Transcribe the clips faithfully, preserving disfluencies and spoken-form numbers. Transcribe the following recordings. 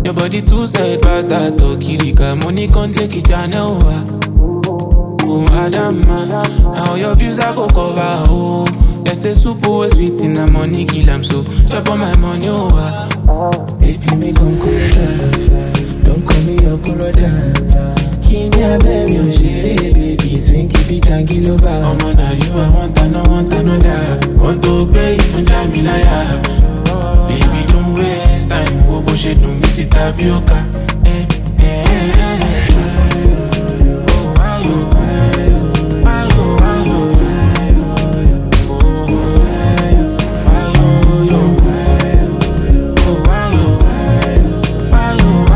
Your body too said past that Kirika. Money can't take it, I know. Oh, Adama. Now your views I go cover. Oh, they say super was sweet in the money kill. I'm so chop on my money. Oh, baby, me come closer. Don't call me your brother. Kenya baby, oh shit, baby, swing keep it tangy over. Oh man, you I want, I no want another. Want to pay, don't jam me liar. Baby, don't waste time. Oh, bullshit, don't miss it, tapioca. Eh, eh, eh, eh. Oh, why you, why you, why you, why you, oh, why you, yo, oh, why you, why you,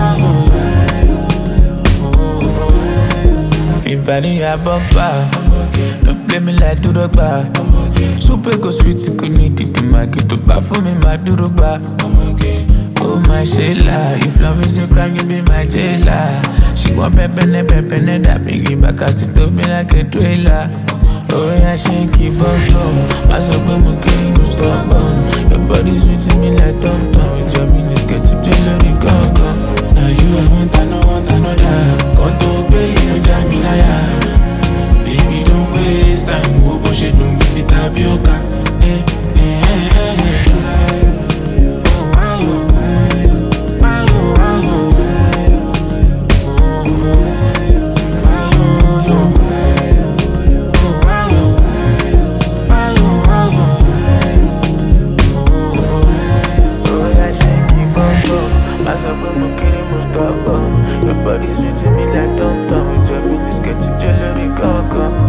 why you, Body a bumper, don't play me like Duroba. Super go sweet, you could need it to make it to bar for me, my Duroba. Oh my Sheila, if love is a crime, you be my jailer. She want pepene, pepene, that big in back, as it told me like a trailer. Oh yeah, she keep on from. I saw when we came to stop on. Your body's sweet me like Tom Tom. With your minutes, get to jelly, go, go. Now you I want, I no want another. Got to pay, you jam me liar. Baby, don't waste time. Oh, but she don't miss it, tapioca. Eh, eh, eh, eh. Oh, why you, why you, why you, why you, oh, why you, yo, oh, why you, why you, why you, oh, yeah, she keep on going. I said, when we came, we stop on. Your body's sweet to me like Tom Tom. With your minutes, get to jelly, go, go.